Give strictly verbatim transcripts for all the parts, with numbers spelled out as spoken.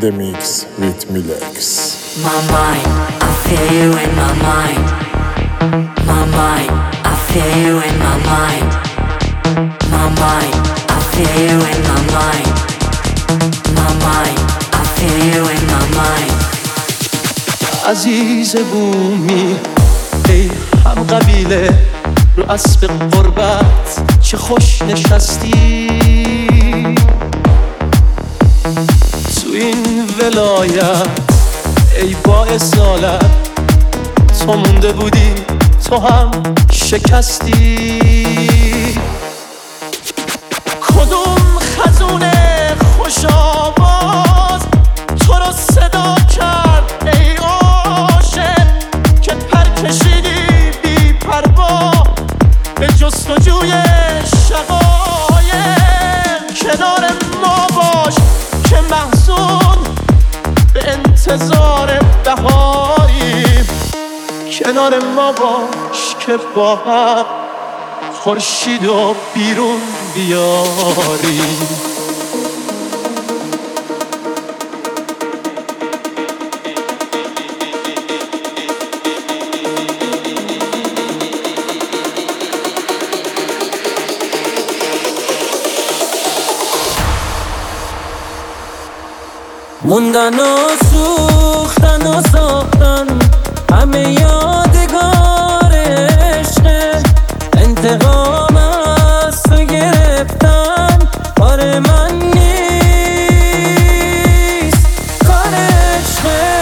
the mix with Milex. My mind, I feel you in my mind. My mind, I feel you in my mind. My mind, I feel you in my mind. My mind, I feel you in my mind. عزیز بومی ای هم قبیله رو اسب قربت چه خوش نشستی تو این ولایت ای با اصالت تو مونده بودی تو هم شکستی کدوم خزونه خوش آواز تو رو صدا کرد ای عاشق که پر کشیدی بی پروا به جستجوی شقایق کنار ما باش که محزون به انتظار بهاری کنار ما باش که با هم خورشید و بیرون بیاری موندن و سوختن و ساختن همه یادگار عشقه انتقام از تو گرفتن کار من نیست کار عشقه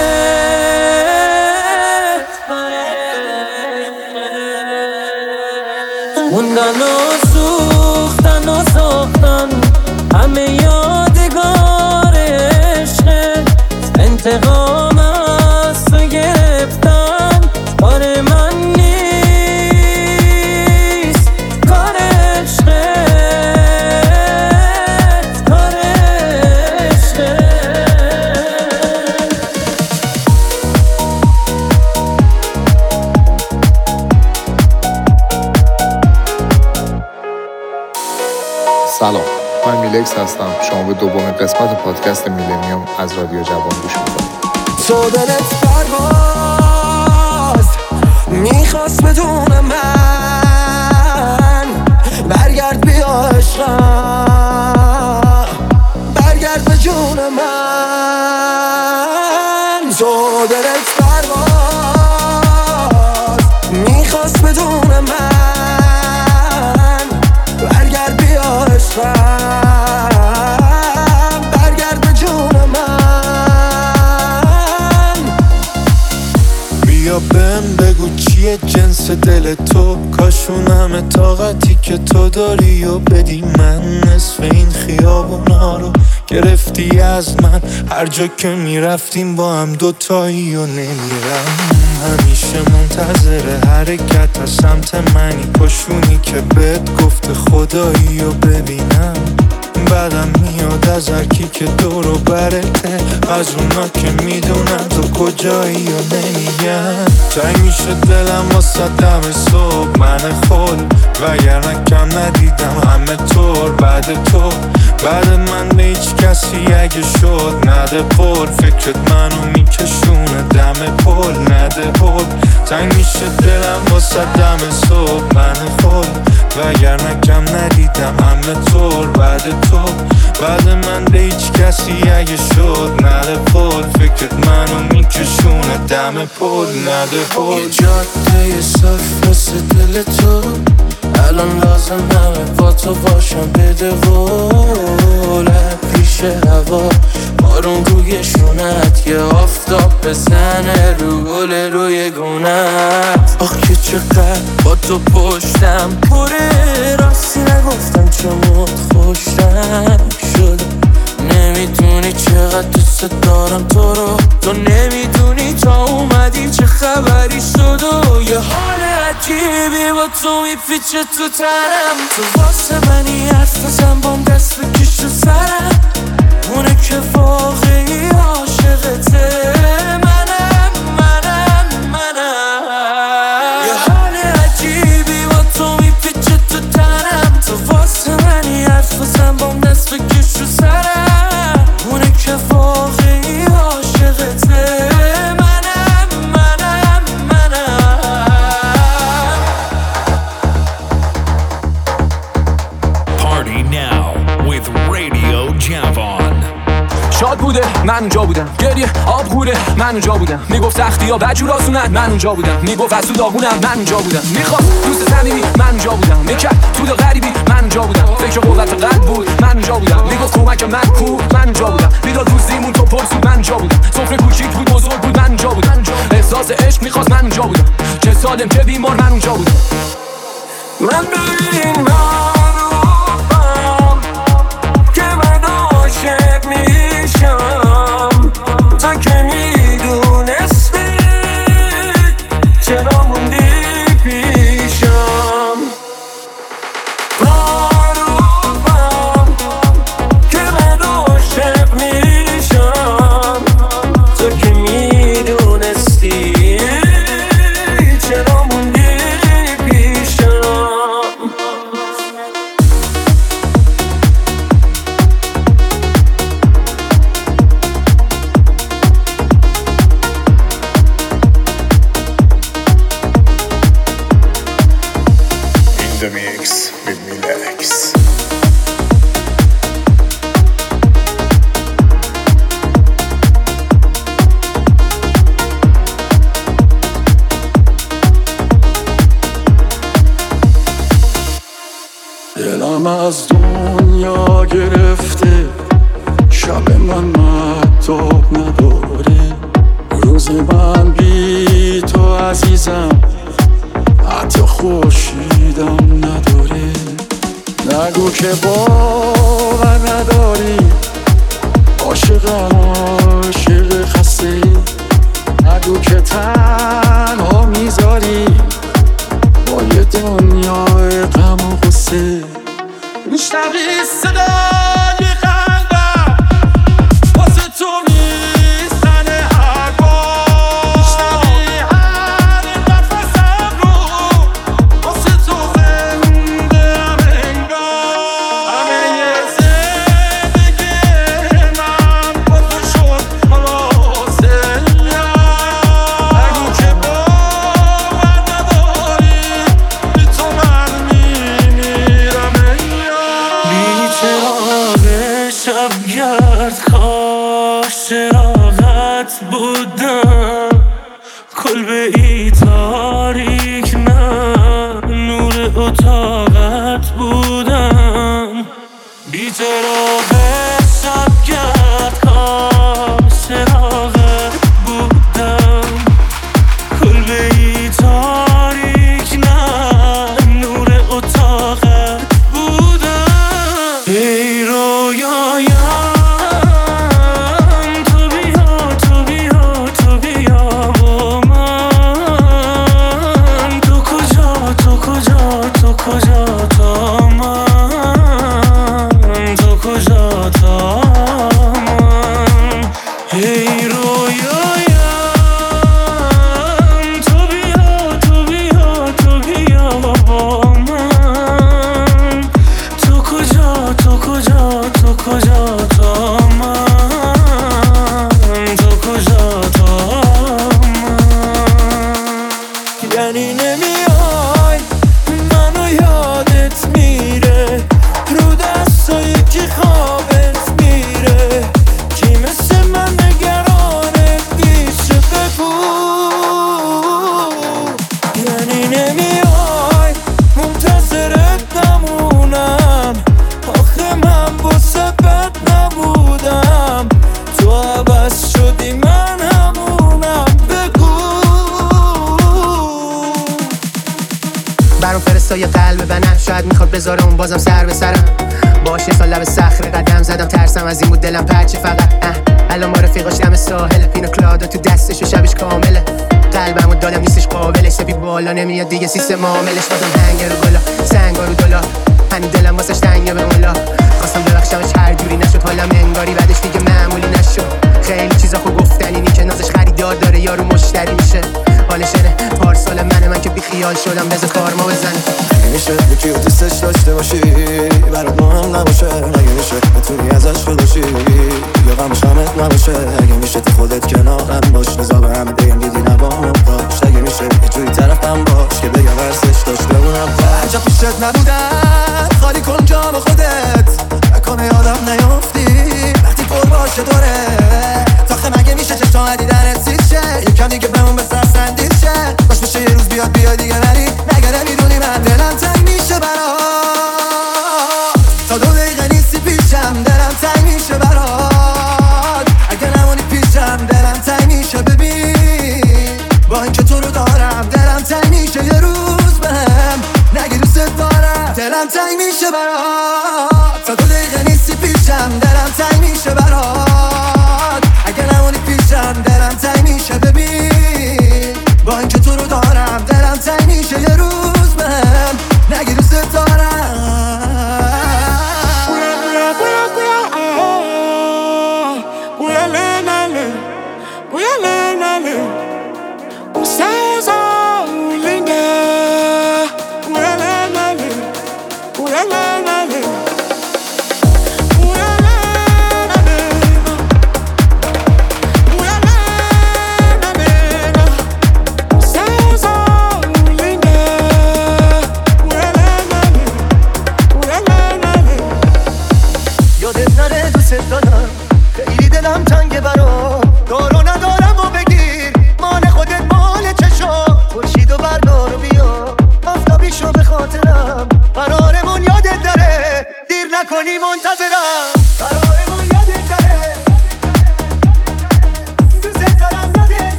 موندن و سوختن و ساختن همه یادگار عشقه انتقام از تو گرفتن کار من نیست کار عشقه کار عشقه سلام، من میلکس هستم. شما به دومین قسمت پادکست میلنیوم از رادیو جوان گوش میکنید. تو دلت پرواز میخواست بدون من برگرد بیا عشقم برگرد به جون من تو دلت پرواز میخواست بدون من برگرد بیا عشقم برگرد به جون من بیا بهم بگو چیه جنس دل تو کاشون همه طاقتی که تو داری و بدی من نصف این خیابونا رو گرفتی از من هر جا که میرفتیم با هم دوتایی و نمیرم همیشه منتظر حرکت از سمت منی پشونی که بهت گفته خدایی و ببینم بعدم میاد از هرکی که دور و برته از اونا که میدونن تو کجایی و نمیگن تنگ میشه دلم واسه دم صبح من خود وگرنه کم ندیدم همه طور بعد تو بعد من به هیچ کسی اگه شد نده پر فکرت منو میکشونه دم پل نده پل تنگ میشه دلم واسه دم صبح من خود وگرنه کم ندیدم همه طور بعد تو بعد من به هیچ کسی اگه شد نده پل فکرت منو میکشونه دم پل نده پل یه جاده صاف مثل دل تو الان لازم همه با تو باشم بده قولم پیش هوا بارون روی شونت یه آفتاب بزنه رو گل روی گونت آخ که چقدر با تو پشتم پره راستی نگفتم چمت خوشم شده نمیدونی چقدر دوست دارم تو رو تو نمیدونی تا اومدی چه خبری شد و یه حال عجیبی با تو میپیچه تو تنم تو واسه منی حرف بزن بام دست بکش تو سرم اونه که واقعی عاشقته منم منم منم یه حال عجیبی با تو میپیچه تو تنم تو واسه منی حرف بزن بام دست بکش تو سرم اونه که واقعی آب خوره من اونجا بودم، میگفت سختی ها بجور آسونن من اونجا بودم، میگفت از تو داغونم من اونجا بودم، میخواست دوست صمیمی من اونجا بودم، میکرد تو دا غریبی من اونجا بودم، فکر قوت قلب بود من اونجا بودم، میگفت کمک من کو من اونجا بودم، میداد روزیمون تو پرسود من اونجا بودم، سفره کوچیک بود بزرگ بود من اونجا بودم، احساس عشق میخواست من اونجا بودم، چه سالم چه بیمار من اونجا بودم. من ببین معروفم که من عاشق میشم، تا که میدونستی چرا موندی پیشم. معروفم که من عاشق میشم، تا که میدونستی چرا موندی پیشم. The mix with Milex. دلم از دنیا گرفته، شب من مهتاب نداره، روز من بی تو عزیزم حتی خورشیدم نداره. نگو که باور نداری، عاشقم عاشق خسته، نگو که تنها میذاری با یه دنیای غم و غصه. میشنوی صدای قلبم واسه تو میزنه هر بار، میشنوی هر نفسم رو واسه تو زنده ام انگار. همه زندگی من با تو شد خلاصه. نگو که باور نداری، بی تو من میمیرم انگار. بی چراغ شبگرد کاش چراغت بودم، کلبه ای تاریک نه نور اتاقت بودم. بی چراغ شبگرد کاش چراغت بودم، کلبه ای تاریک نه نور اتاقت بودم. ای رویایم تو بیا تو بیا تو بیا با من، تو کجا تو کجا تو کجا تا من، تو کجا تا من. ای رویایم تو بیا تو بیا تو بیا با من، تو کجا تو کجا تو کجا تا من، تو کجا تا من. یعنی نمیای منو یادت میره، رو دستایی که خوابت میره، کی مثل من نگرانت میشه بگو. یعنی نمیای منتظرت نمونم، آخه من واسه بد نبودم، تو عوض شدی من همونم بگو. برام فرستای قلب بنم، شاید میخواد بذاره اون بازم سر به سرم، باشه سال لب صخره قدم زدم، ترسم از این بود دلم پرچه فقط. الان ما رفیقاش دم ساحل، پینا کلادا تو دستش و شبش کامله، قلبمو دادم نیستش قابلش، سپید بالا نمیاد دیگه سیستم عاملش، بازم هنگر و گلا سنگار و دلا، هنو دلم واسش تنگه به مولا، خواستم ببخشمش هر جوری نشد، حالم انگاری بعدش دیگه معمولی نشد. خیلی چیزا خو گفتنی نی که نازش خریدار داره یارو مشتری میشه، حالشنه پارسال منه من که بی خیال شدم، بذار کار ما بزنه. میشه یکی رو دوستش داشته باشی برات مهم نباشه، اگه میشه بتونی ازش خودشی یا غمش همت نباشه، اگه میشه تو خودت کنارم باش، بذار به همه بگم دیدی نبامم باش، اگه میشه یه جوری طرفم باش که بگم ورسش داشته بونم عجب پیشت نبودن، خالی کن جام خودت نکنه یادم نیافتی وقتی پر باشه دوره، تاخه مگه میشه چشم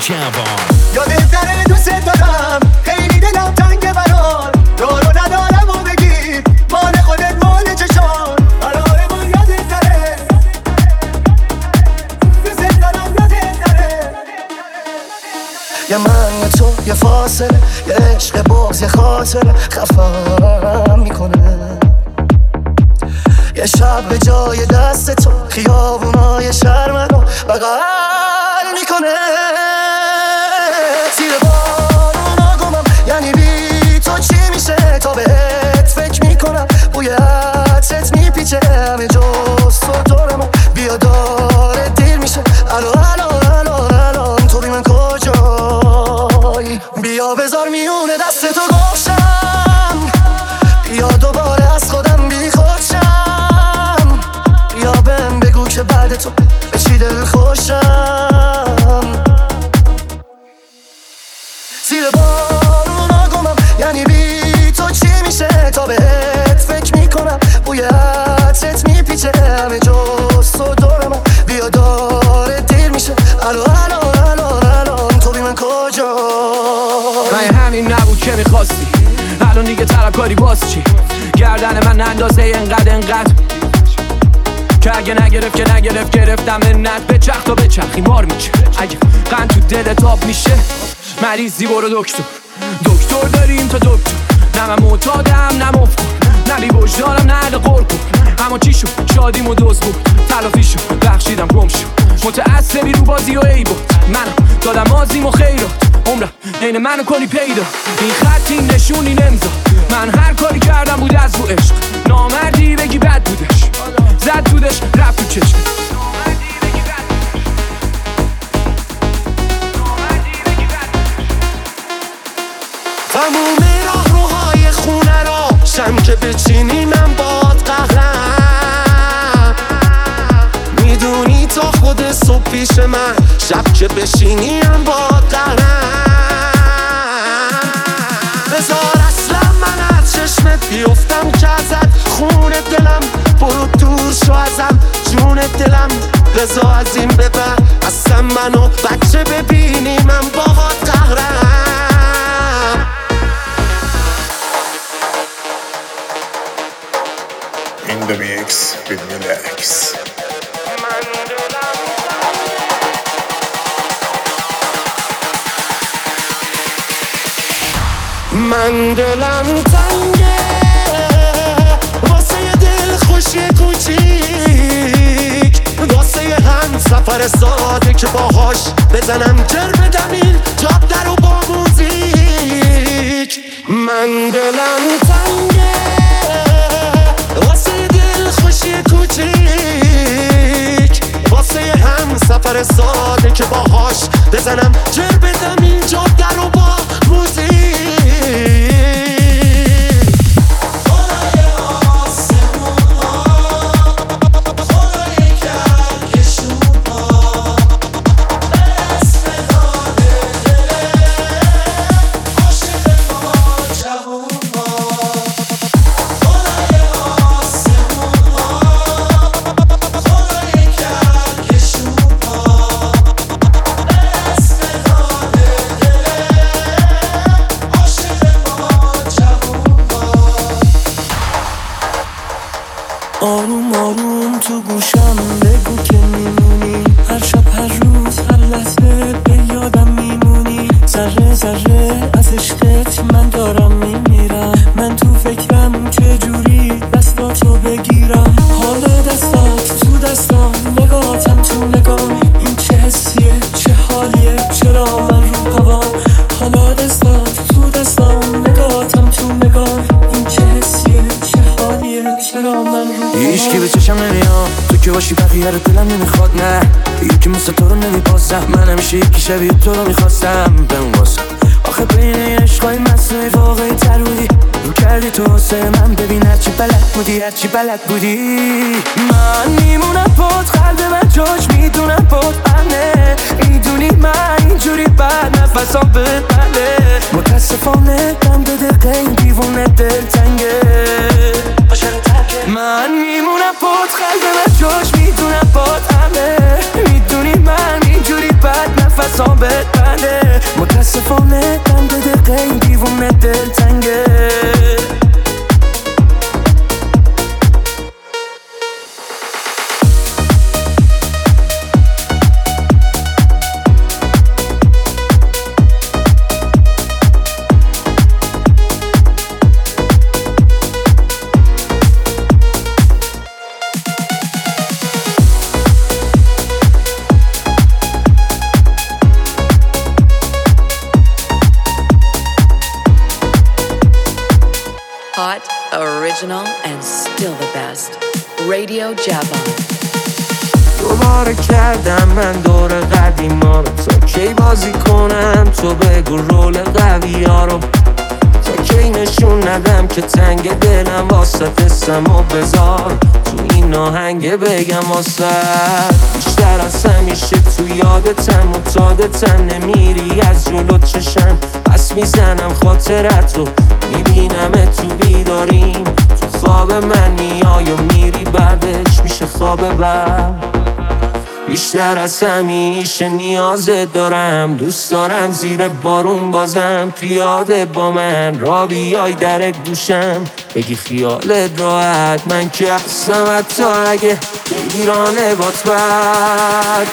جوان. یادت نره دوست دارم خیلی دلم تنگه برات، دارو ندارم و بگی مال خودت مال چشان. قراره من یادت نره دوست دارم یادت نره. یه من یه تو یه فاصله، یه عشق باز یه خاطره خفم میکنه. یه شب به جای دست تو خیابونای شهر منو بغل میکنه. زیر بارونا گمم یعنی بی تو چی میشه، تا بهت فکر میکنم بوی عطرت میپیچه همه جز تو دورم. بیا داره دیر میشه الان الان الان الان تو بی من کجایی؟ بیا بذار میونه دست تو گوشم، بیا دوباره از خودم بی خودشم. بیا بهم بگو که بعد تو به چی دل خوشم. زیر بارونا گمم یعنی بی تو چی میشه، تا بهت فکر میکنم بوی عطرت میپیچه همه جز تو دورم. بیا داره دیر میشه الان الان الان الان تو بی من کجا؟ من همین نبود که میخواستی، الان دیگه طلبکاری باز چی؟ گردن من اندازه انقدر انقدر که اگه نگرفت که نگرفت گرفتم منت. به چخ تا به چخی مار میشه، اگه قند تو دلت آب میشه مریضی برو دکتر. دکتر داریم تا دکتر، نه من معتادم نه مفکر، نه بی وجدانم نه عقل قرقر. اما چی شد شادیم و دوز بود، تلافی شد بخشیدم گم شد. متعصبی رو بازی و ای بود، منم دادم آزیم و خیرات. عمرم عین منو کنی پیدا، این خط این نشون این امضا. من هر کاری کردم بود از رو عشق، نامردی بگی بد بودش، زد بودش رفت تو چشم. تموم راه روهای خونه را شم که بچینی من باد قهرم. میدونی تا خود صبح پیش من، شب که بشینی من باد قهرم. بذار اصلا من از چشمت بیفتم که ازت خونه دلم، برو دور شو ازم جون دلم. بذار از این به بعد اصلا منو بچه ببینی من باد قهرم. In the mix with Milex. من دلم تنگه واسه یه دل خوشی کوچیک، واسه یه هم سفر ساده که باهاش بزنم جر بدم این جاده رو با موزیک. من دلم تنگه واسه یه دل خوشی کوچیک، واسه یه هم سفر ساده که باهاش بزنم جر بدم این جاده رو با موزیک. آروم آروم تو گوشم بگو که میمونی، هر شب هر روز هر لحظه به یادم میمونی. ذره ذره از عشقت من دارم میمیرم، من تو فکرم چه جوری دستاتو بگیرم. حالا دستات تو دستام، نگاهتم تو نگام، این چه حسیه چه حالیه چرا من رو هوام. حالا دستات تو دستام، نگاهتم تو نگام، این چه حسیه چه حالیه چرا من رو هیچ کی به چشم نمیاد، تو که باشی بقیه رو دلم نمیخواد. نه یکی مثل تو رو نمیپاسم، من همیشه یکی شبیه تو رو میخواستم. بهم واسم آخه بین عشقای مصنوعی واقعی تر بودی، رو کردی تو واسه من. ببین هرچی بلد بودی هرچی بلد بودی، من میمونم بود قلب من جاش میدونم بود امنه. میدونی من اینجوری بد نفسام ببنه، متاسفانه دم به دقیقه این دیوونه دل تنگه. من میمونم بود قلب من جاش میدونم بود امنه. میدونی من اینجوری بد نفسام ببنه، Hot, original, and still the best. Radio Javon. دوباره کردم من دور قدیما رو، تا کی بازی کنم تو بگو رول قوی ها رو، تا کی نشون ندم که تنگ دلم واسه تستم و بذار تو این آهنگ بگم واسه بیشتر از همیشه تو یادتم متادتم، نمیری از جلو چشم پس میزنم خاطرت رو، میبینم تو بیداریم تو خواب من میای و میری بعدش میشه خواب بعد. بیشتر از همیشه نیازت دارم، دوست دارم زیر بارون بازم پیاده با من را بیای در گوشم بگی خیالت راحت، من که هستم حتی اگه بگیرانه بات بد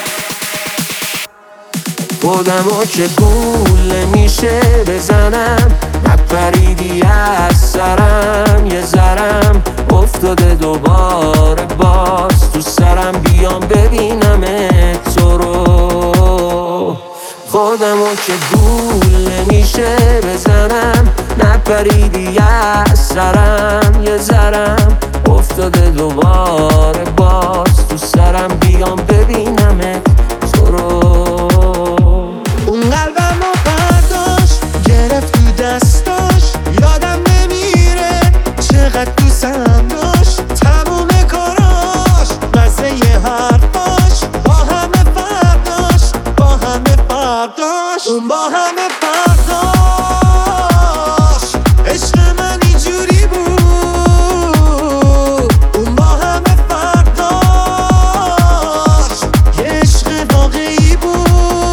خودمو که گول میشه بزنم، نپریدی از سرم یه ذرم افتاده دوباره باز تو سرم، بیام ببینم تو رو. خودمو که گول نمیشه بزنم، نپریدی از سرم یه ذرم افتاده دوباره باز تو سرم، بیام ببینم تو رو. اون قلبمو برداشت گرفت تو دستاش، یادم نمیره چقدر دوستم داشت، تموم کاراش مزه یه حرفاش با همه فرداش با همه فرداش اون با همه فرداش. عشق من اینجوری بود اون با همه فرداش، یه عشق واقعی بود.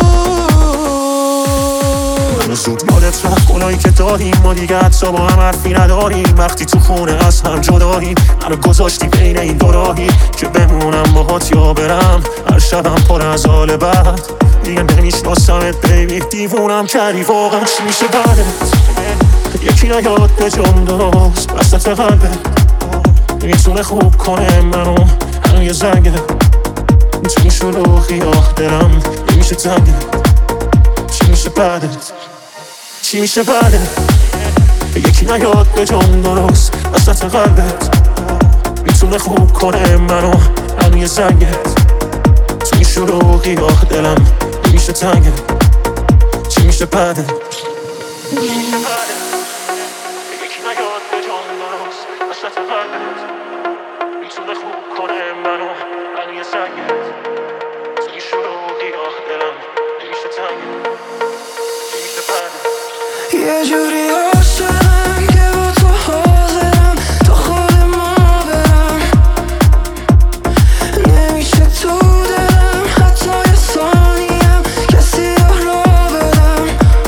منو زود یادت رفت گناهی که داریم، ما دیگه حتی با هم حرفی نداریم، وقتی تو خونه از هم جداییم منو گذاشتی بین این دو راهی که بمونم باهات یا برم، هر شبم پر از حال بد دیگه نمیشناسمت بیبی، دیوونم کردی واقعا چی میشه بعدت، یکی نیاد به جام درست وسط قلبت میتونه خوب کنه منو، الان یه زنگه میتونی شلوغی آه دلم نمیشه تنگه، چی میشه بعدت چی میشه بعدت، یکی نیاد به جام درست وسط قلبت میتونه خوب کنه منو، الان یه زنگه توی شلوغی آه دلم نمیشه تنگه، چی میشه بعدت چی میشه بعدت، یکی نیاد به جام درست وسط قلبت میتونه خوب کنه منو، الان یه زنگه توی شلوغی آه دلم نمیشه تنگه، چی میشه بعدت. یه جوری عاشقم که با تو حاضرم تا خود ما برم، نمیشه تو دلم حتی یه ثانیم کسی را بدم.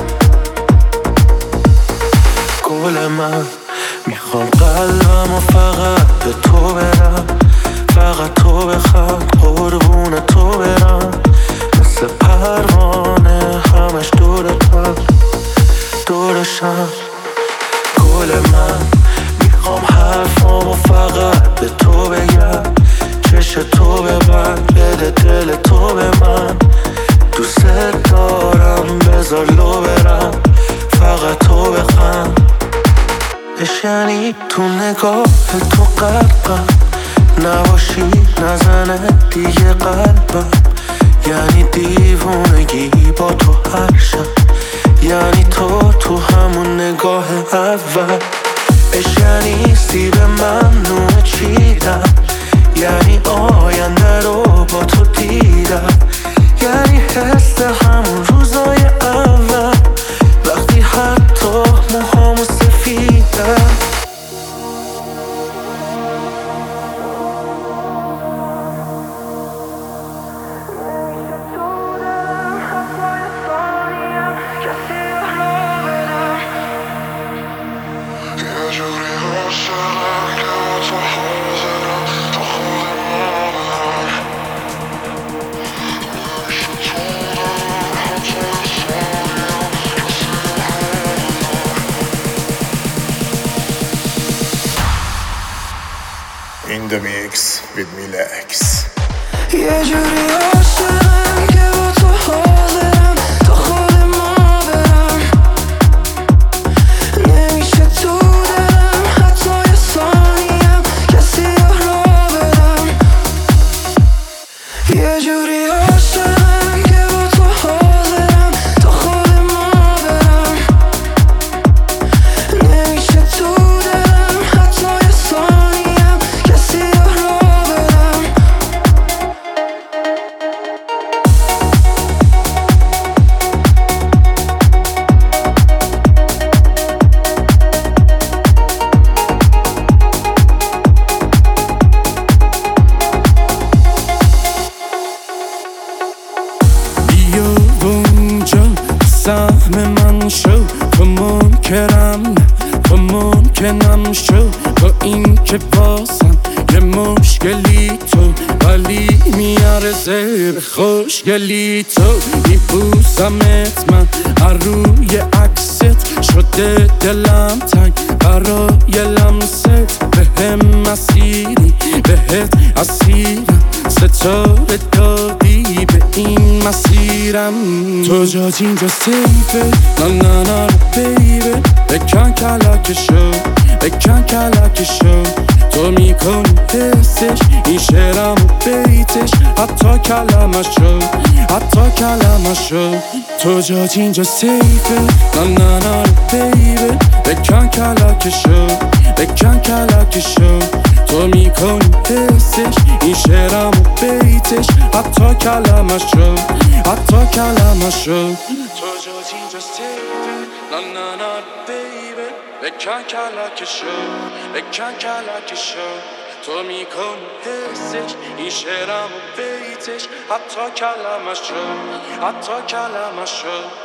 گل من میخوام قلبم و فقط به تو برم، فقط تو بخواد قربون تو برم، مثل پروانه همش دورتم دورشم. گل من میخوام حرفامو فقط به تو بگم، چش تو ببند بده دل تو به من، دوست دارم بذار لو برم فقط تو بخند، بشنی تو نگاه تو قلبم نباشی نزنه دیگه قلبم، یعنی دیوونگی با تو هر شب، یعنی تو تو همون نگاه اول، بشنی سیب ممنوع چیدم، یعنی آینده رو با تو دیدم، یعنی حس همون روزای اول وقتی حتی موهامو سفیدم. In the mix with Milex. یه جوری عاشقم که با تو حاضرم تا خود ما برم، نمیشه تو دلم ممکنم شد با این که بازم یه مشکلی تو ولی میارزه به خوشگلی تو میبوسمت من هر روی عکست شده دلم تنگ برای لمست به هم مسیری بهت اسیرم ستاره دادی به این مسیرم تو جاج اینجا سیفه نه نه نه بیبه بکن کلکشو بکن کلکشو تو میکنی حسش این شعرم و بیتش حتی کلمشو حتی کلمشو تو جاج اینجا سیفه نه نه نه بیبه بکن کلکشو بکن کلکشو تو میکنی حسش این شعرم و بیتش حتی کلمشو حتی کلمشو تو جاج اینجا سیفه نه نه نه بیبه بکن کلکشو بکن کلکشو تو میکنی حسش این شعرم و بیتش حتی کلمشو حتی کلمشو